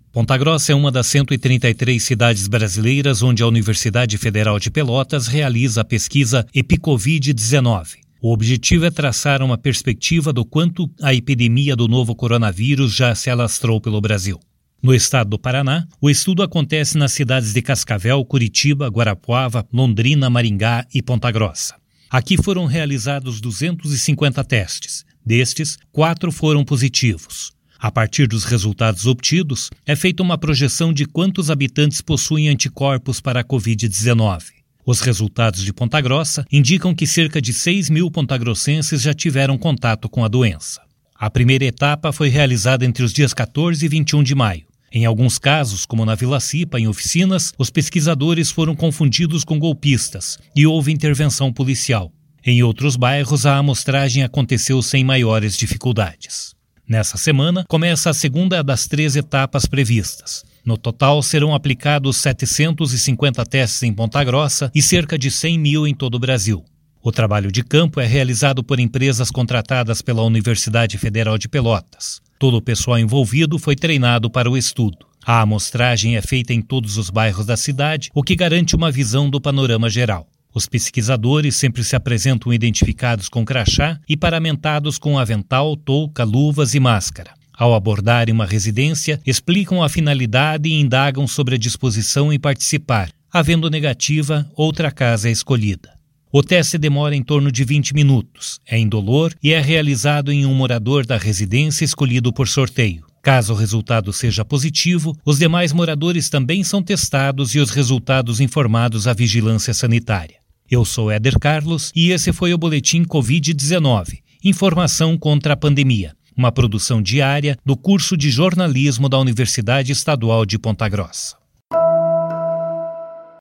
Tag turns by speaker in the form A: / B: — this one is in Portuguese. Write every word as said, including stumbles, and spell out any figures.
A: Ponta Grossa é uma das cento e trinta e três cidades brasileiras onde a Universidade Federal de Pelotas realiza a pesquisa EpiCovid dezenove. O objetivo é traçar uma perspectiva do quanto a epidemia do novo coronavírus já se alastrou pelo Brasil. No estado do Paraná, o estudo acontece nas cidades de Cascavel, Curitiba, Guarapuava, Londrina, Maringá e Ponta Grossa. Aqui foram realizados duzentos e cinquenta testes. Destes, quatro foram positivos. A partir dos resultados obtidos, é feita uma projeção de quantos habitantes possuem anticorpos para a covid dezenove. Os resultados de Ponta Grossa indicam que cerca de seis mil pontagrossenses já tiveram contato com a doença. A primeira etapa foi realizada entre os dias quatorze e vinte e um de maio. Em alguns casos, como na Vila Cipa, em oficinas, os pesquisadores foram confundidos com golpistas e houve intervenção policial. Em outros bairros, a amostragem aconteceu sem maiores dificuldades. Nessa semana, começa a segunda das três etapas previstas. No total, serão aplicados setecentos e cinquenta testes em Ponta Grossa e cerca de cem mil em todo o Brasil. O trabalho de campo é realizado por empresas contratadas pela Universidade Federal de Pelotas. Todo o pessoal envolvido foi treinado para o estudo. A amostragem é feita em todos os bairros da cidade, o que garante uma visão do panorama geral. Os pesquisadores sempre se apresentam identificados com crachá e paramentados com avental, touca, luvas e máscara. Ao abordarem uma residência, explicam a finalidade e indagam sobre a disposição em participar. Havendo negativa, outra casa é escolhida. O teste demora em torno de vinte minutos, é indolor e é realizado em um morador da residência escolhido por sorteio. Caso o resultado seja positivo, os demais moradores também são testados e os resultados informados à vigilância sanitária. Eu sou Éder Carlos e esse foi o Boletim covid dezenove, Informação contra a Pandemia, uma produção diária do curso de jornalismo da Universidade Estadual de Ponta Grossa.